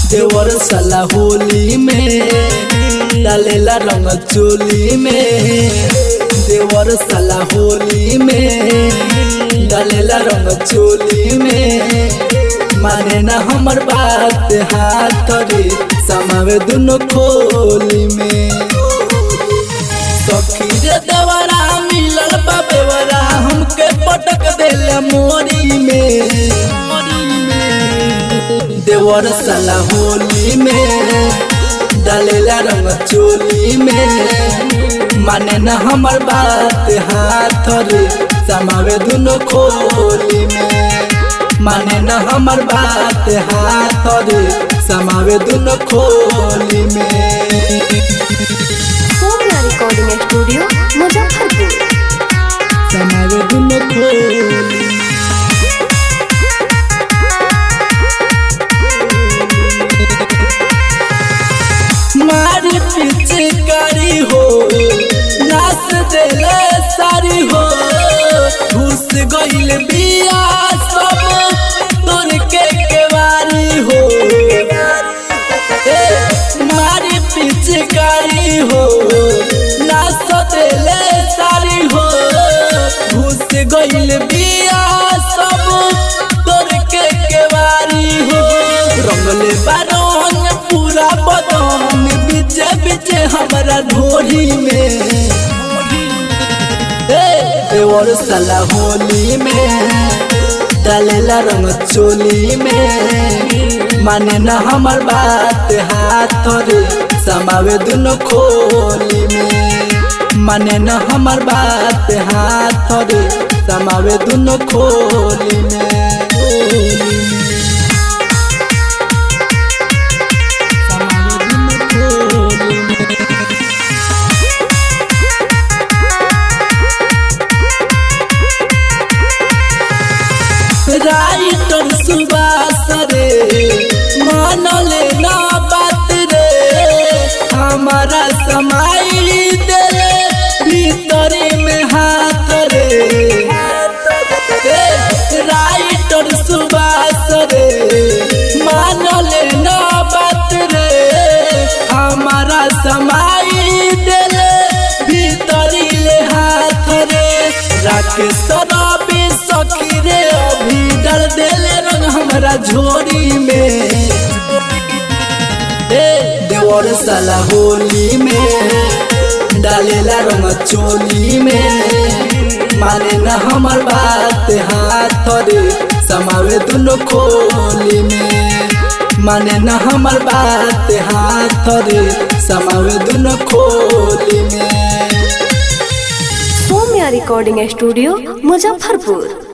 देवर साला होली में डालेला रंग चोली में। देवर साला होली में डालेला रंग चोली में। माने ना हमर बात हाथ रे समावे दुनो खोली में। सखी रे देवरा मिलल बा बेवरा हमके पटक देले मोरी में। देवर साला होली में डालेला रंग चोली में। माने ना हमर बात हाथ रे समावे दुनो खोली में। माने ना हमर बात हाथ रे समावे दुनो खोली में। Saumya recording studio Muzaffarpur. समावे दुनो खोली मारी पिचकारी हो नाच देले सारी हो। घुस गइल बिया सब तोर के केवारी हो। मारी पिचकारी हो नाच देले सारी हो। घुस गइल बिया सब तोर के केवारी हो। रंगले बारंग पूरा बदन बिचे बिचे हमारा ढोरी में। देवर साला होली में डालेला रंग चोली में। माने ना हमर बात हाथ रे समावे दुनो खोली में। माने ना हमर बात हाथ रे समावे दुनो खोली में। राइटर सुबास रे मानले ना बात रे। हमारा समाई दे भीतरी में हाथ रे। राइटर सुबास रे मानले ना बात रे। हमारा समाई दे भीतरी ले हाथ रे। राकेश रवि सखी रे अभी डाल देले रंग हमारा झोरी में। देवर साला होली में डालेला रंग चोली में। माने ना हमर बात हाथ रे समावे दुनो खोली में। माने ना हमर बात हाथ रे समावे दुनो खोली में। Saumya recording studio Muzaffarpur.